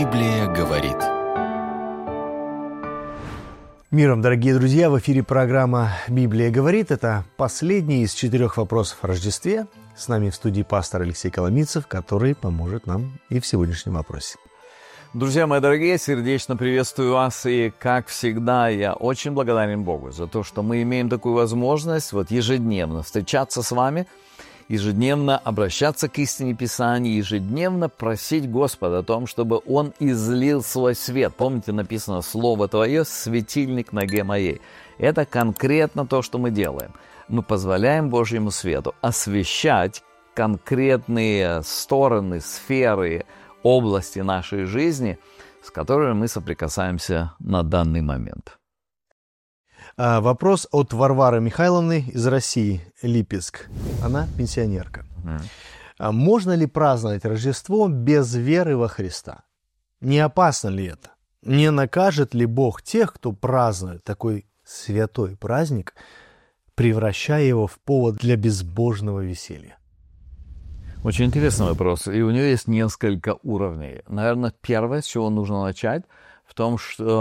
Библия говорит. Миром, дорогие друзья, в эфире программа «Библия говорит». Это последний из 4 вопросов о Рождестве. С нами в студии пастор Алексей Коломийцев, который поможет нам и в сегодняшнем вопросе. Друзья мои дорогие, сердечно приветствую вас, и, как всегда, я очень благодарен Богу за то, что мы имеем такую возможность ежедневно встречаться с вами, ежедневно обращаться к истине Писания, ежедневно просить Господа о том, чтобы Он излил свой свет. Помните, написано «Слово Твое – светильник ноге моей». Это конкретно то, что мы делаем. Мы позволяем Божьему свету освещать конкретные стороны, сферы, области нашей жизни, с которыми мы соприкасаемся на данный момент. Вопрос от Варвары Михайловны из России, Липецк. Она пенсионерка. Можно ли праздновать Рождество без веры во Христа? Не опасно ли это? Не накажет ли Бог тех, кто празднует такой святой праздник, превращая его в повод для безбожного веселья? Очень интересный вопрос, и у него есть несколько уровней. Наверное, первое, с чего нужно начать, в том,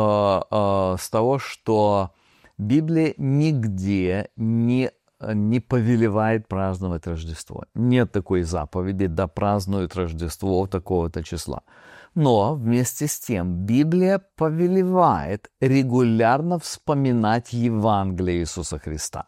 что, с того, что Библия нигде не повелевает праздновать Рождество. Нет такой заповеди, да празднуют Рождество такого-то числа. Но вместе с тем Библия повелевает регулярно вспоминать Евангелие Иисуса Христа.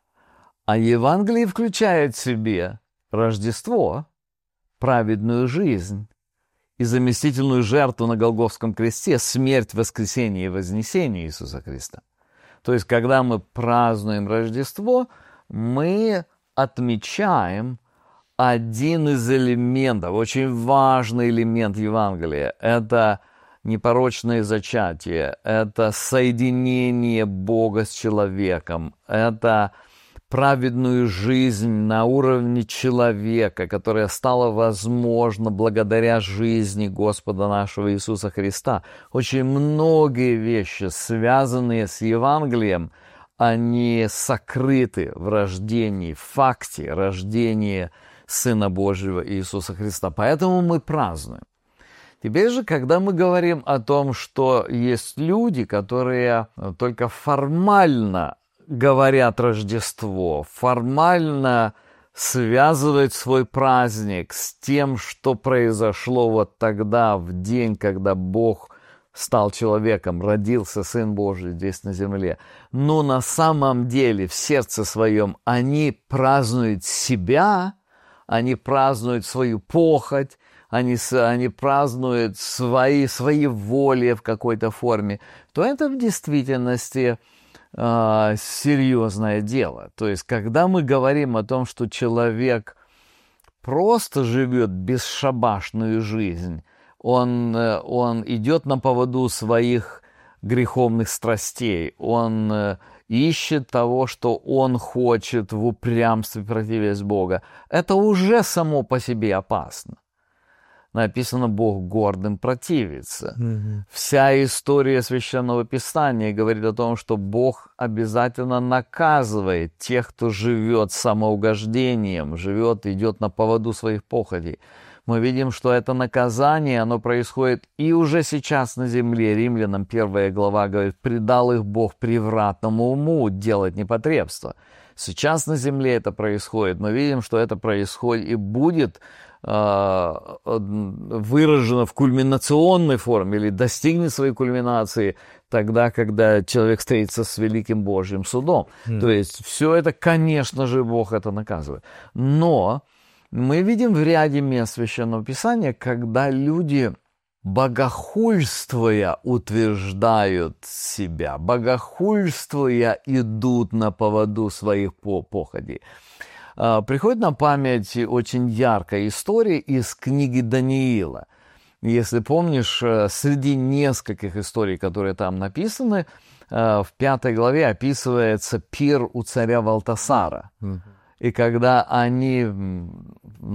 А Евангелие включает в себе Рождество, праведную жизнь и заместительную жертву на Голгофском кресте, смерть, воскресение и вознесение Иисуса Христа. То есть, когда мы празднуем Рождество, мы отмечаем один из элементов, очень важный элемент Евангелия. Это непорочное зачатие, это соединение Бога с человеком, это праведную жизнь на уровне человека, которая стала возможна благодаря жизни Господа нашего Иисуса Христа. Очень многие вещи, связанные с Евангелием, они сокрыты в рождении, в факте рождения Сына Божьего Иисуса Христа. Поэтому мы празднуем. Теперь же, когда мы говорим о том, что есть люди, которые только формально говорят Рождество, формально связывают свой праздник с тем, что произошло вот тогда, в день, когда Бог стал человеком, родился Сын Божий здесь на земле. Но на самом деле в сердце своем они празднуют себя, они празднуют свою похоть, они празднуют свои воли в какой-то форме, то это в действительности серьезное дело. То есть, когда мы говорим о том, что человек просто живет бесшабашную жизнь, он идет на поводу своих греховных страстей, он ищет того, что он хочет в упрямстве, противясь Бога, это уже само по себе опасно. Написано, Бог гордым противится. Вся история Священного Писания говорит о том, что Бог обязательно наказывает тех, кто живет самоугождением, идет на поводу своих похотей. Мы видим, что это наказание, оно происходит и уже сейчас на земле. Римлянам 1 глава говорит, предал их Бог превратному уму делать непотребство. Сейчас на земле это происходит. Мы видим, что это происходит и будет выражено в кульминационной форме или достигнет своей кульминации тогда, когда человек встретится с великим Божьим судом. То есть все это, конечно же, Бог это наказывает. Но мы видим в ряде мест Священного Писания, когда люди, богохульствуя, утверждают себя, богохульствуя, идут на поводу своих похотей. Приходит на память очень яркая история из книги Даниила. Если помнишь, среди нескольких историй, которые там написаны, в 5 главе описывается пир у царя Валтасара. И когда они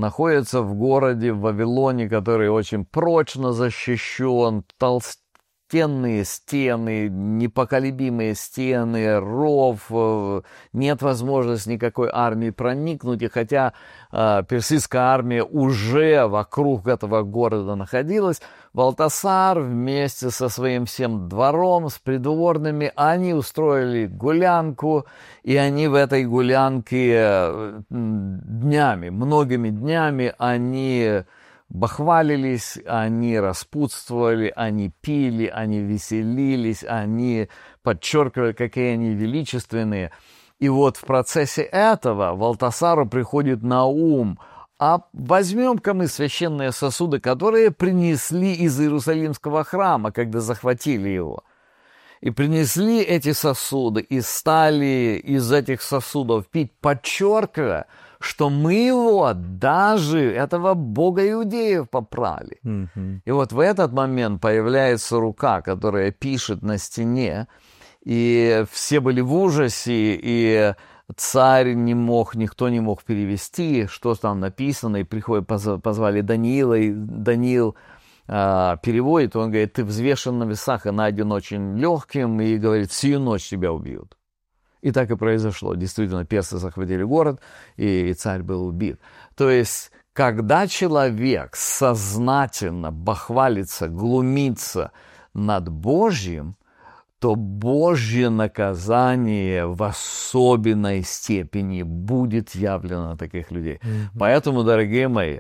находятся в городе, в Вавилоне, который очень прочно защищен, толстенные стены, непоколебимые стены, ров, нет возможности никакой армии проникнуть, и хотя персидская армия уже вокруг этого города находилась, Валтасар вместе со своим всем двором, с придворными, они устроили гулянку, и они в этой гулянке днями, многими днями, они бахвалились, они распутствовали, они пили, они веселились, они подчеркивали, какие они величественные. И вот в процессе этого Валтасару приходит на ум: а возьмем-ка мы священные сосуды, которые принесли из Иерусалимского храма, когда захватили его. И принесли эти сосуды, и стали из этих сосудов пить, подчеркивая, что мы его, даже этого бога иудеев, попрали. И вот в этот момент появляется рука, которая пишет на стене, и все были в ужасе, и царь не мог, никто не мог перевести, что там написано, и позвали Даниила, и Даниил переводит, он говорит: ты взвешен на весах и найден очень легким, и говорит: сию ночь тебя убьют. И так и произошло. Действительно, персы захватили город, и царь был убит. То есть, когда человек сознательно бахвалится, глумится над Божьим, то Божье наказание в особенной степени будет явлено на таких людей. Поэтому, дорогие мои,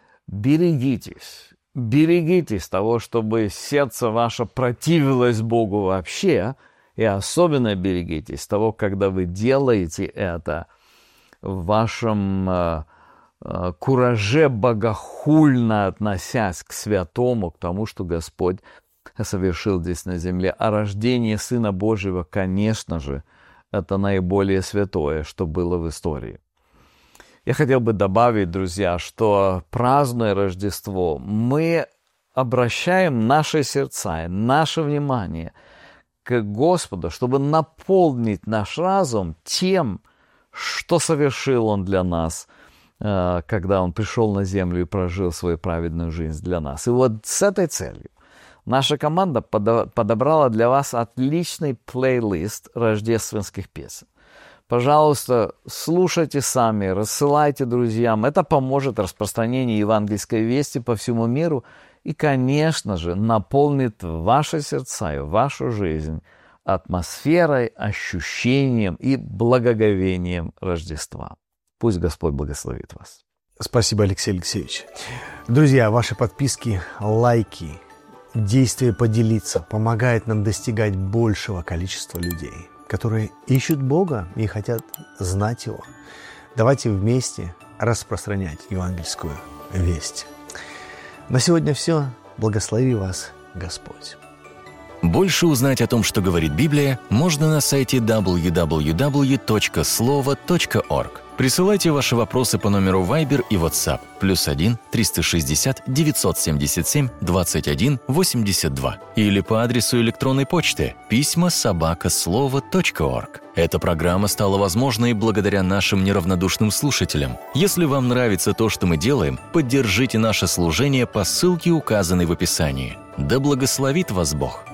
берегитесь того, чтобы сердце ваше противилось Богу вообще, и особенно берегитесь того, когда вы делаете это в вашем кураже, богохульно относясь к святому, к тому, что Господь совершил здесь на земле. А рождение Сына Божьего, конечно же, это наиболее святое, что было в истории. Я хотел бы добавить, друзья, что, празднуя Рождество, мы обращаем наши сердца, наше внимание к Господу, чтобы наполнить наш разум тем, что совершил Он для нас, когда Он пришел на землю и прожил свою праведную жизнь для нас. И вот с этой целью наша команда подобрала для вас отличный плейлист рождественских песен. Пожалуйста, слушайте сами, рассылайте друзьям. Это поможет распространению евангельской вести по всему миру и, конечно же, наполнит ваши сердца и вашу жизнь атмосферой, ощущением и благоговением Рождества. Пусть Господь благословит вас. Спасибо, Алексей Алексеевич. Друзья, ваши подписки, лайки, действия поделиться помогает нам достигать большего количества людей, которые ищут Бога и хотят знать Его. Давайте вместе распространять евангельскую весть. На сегодня все. Благослови вас Господь. Больше узнать о том, что говорит Библия, можно на сайте www.slovo.org. Присылайте ваши вопросы по номеру Viber и WhatsApp +1 360 977 21 82 или по адресу электронной почты pisma@slovo.org. Эта программа стала возможной благодаря нашим неравнодушным слушателям. Если вам нравится то, что мы делаем, поддержите наше служение по ссылке, указанной в описании. Да благословит вас Бог!